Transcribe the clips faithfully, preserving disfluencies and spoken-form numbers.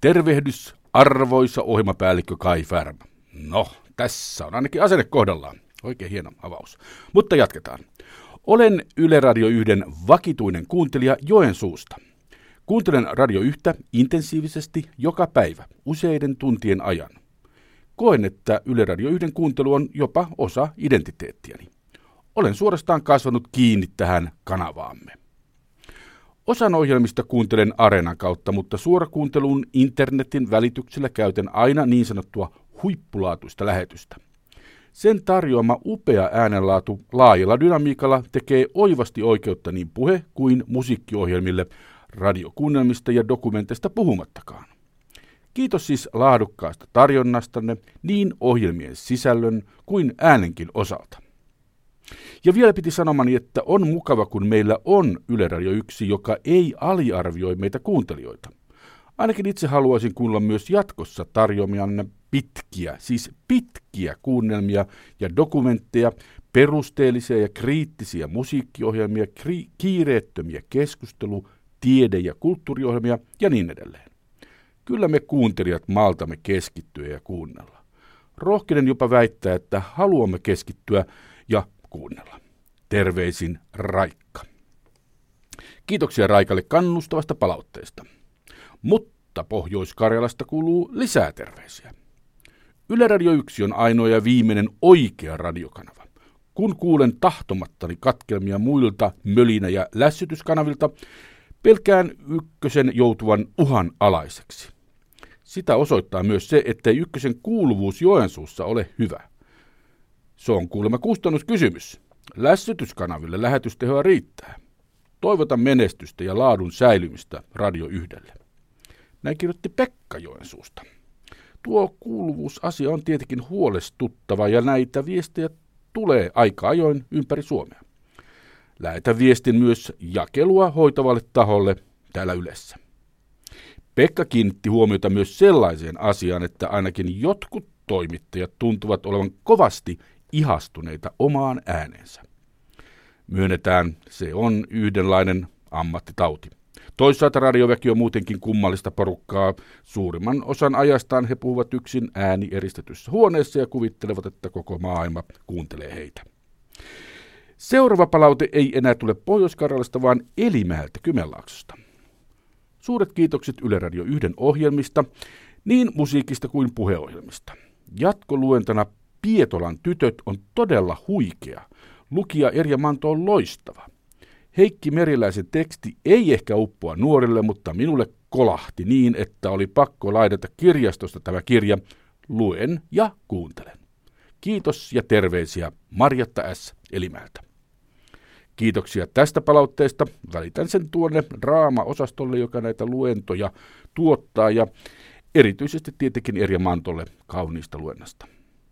Tervehdys, arvoisa ohjelmapäällikkö Kai Färm. No, tässä on ainakin asenne kohdallaan. Oikein hieno avaus. Mutta jatketaan. Olen Yle Radio yhden vakituinen kuuntelija Joensuusta. Kuuntelen Radio yhtä intensiivisesti joka päivä, useiden tuntien ajan. Koen, että Yle Radio yhden kuuntelu on jopa osa identiteettiäni. Olen suorastaan kasvanut kiinni tähän kanavaamme. Osan ohjelmista kuuntelen Areenan kautta, mutta suorakuunteluun internetin välityksellä käytän aina niin sanottua huippulaatuista lähetystä. Sen tarjoama upea äänenlaatu laajalla dynamiikalla tekee oivasti oikeutta niin puhe- kuin musiikkiohjelmille, radiokuunnelmista ja dokumenteista puhumattakaan. Kiitos siis laadukkaasta tarjonnastanne niin ohjelmien sisällön kuin äänenkin osalta. Ja vielä piti sanomani, että on mukava, kun meillä on Yle Radio yksi, joka ei aliarvioi meitä kuuntelijoita. Ainakin itse haluaisin kuulla myös jatkossa tarjoamianne pitkiä, siis pitkiä kuunnelmia ja dokumentteja, perusteellisia ja kriittisiä musiikkiohjelmia, kri- kiireettömiä keskustelu-, tiede- ja kulttuuriohjelmia ja niin edelleen. Kyllä me kuuntelijat maltamme keskittyä ja kuunnella. Rohkenen jopa väittää, että haluamme keskittyä ja kuunnella. Terveisin Raikka. Kiitoksia Raikalle kannustavasta palautteesta. Mutta Pohjois-Karjalasta kuuluu lisää terveisiä. Yle Radio yksi on ainoa ja viimeinen oikea radiokanava. Kun kuulen tahtomattani katkelmia muilta mölinä- ja lässytyskanavilta, pelkään ykkösen joutuvan uhan alaiseksi. Sitä osoittaa myös se, ettei ykkösen kuuluvuus Joensuussa ole hyvä. Se on kuulemma kustannuskysymys. Lässytyskanaville lähetystehoa riittää. Toivotan menestystä ja laadun säilymistä Radio yhdelle. Näin kirjoitti Pekka Joensuusta. Tuo kuuluvuusasia on tietenkin huolestuttava ja näitä viestejä tulee aika ajoin ympäri Suomea. Lähetä viestin myös jakelua hoitavalle taholle täällä Ylessä. Pekka kiinnitti huomiota myös sellaiseen asiaan, että ainakin jotkut toimittajat tuntuvat olevan kovasti ihastuneita omaan äänensä. Myönnetään, se on yhdenlainen ammattitauti. Toisaalta radioväki on muutenkin kummallista porukkaa. Suurimman osan ajastaan he puhuvat yksin ääni eristetyssä huoneessa ja kuvittelevat, että koko maailma kuuntelee heitä. Seuraava palaute ei enää tule Pohjois-Karjalasta, vaan Elimäeltä Kymenlaaksosta. Suuret kiitokset Yle Radio yhden ohjelmista, niin musiikista kuin puheohjelmista. Jatkoluentana Pietolan tytöt on todella huikea. Lukija Erja Manto on loistava. Heikki Meriläisen teksti ei ehkä uppoa nuorille, mutta minulle kolahti niin, että oli pakko laidata kirjastosta tämä kirja. Luen ja kuuntelen. Kiitos ja terveisiä Marjatta S. Elimäeltä. Kiitoksia tästä palautteesta. Välitän sen tuonne draama-osastolle, joka näitä luentoja tuottaa, ja erityisesti tietenkin Erja Mantolle kauniista luennasta.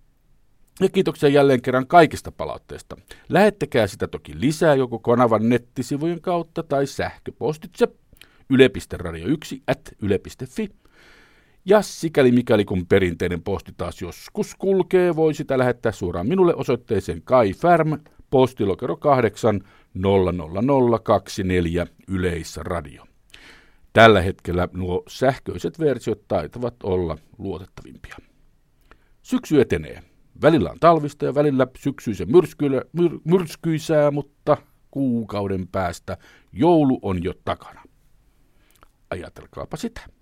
Ja kiitoksia jälleen kerran kaikista palautteista. Lähettäkää sitä toki lisää joko kanavan nettisivujen kautta tai sähköpostitse yle piste radio yksi at yle piste fi. Ja sikäli mikäli kun perinteinen posti taas joskus kulkee, voi sitä lähettää suoraan minulle osoitteeseen Kai Färm, postilokero kahdeksan nolla nolla nolla kaksikymmentäneljä Yleisradio. Tällä hetkellä nuo sähköiset versiot taitavat olla luotettavimpia. Syksy etenee. Välillä on talvista ja välillä syksyisen myrskyillä, myr, myrskyisää, mutta kuukauden päästä joulu on jo takana. Ajatelkaapa sitä.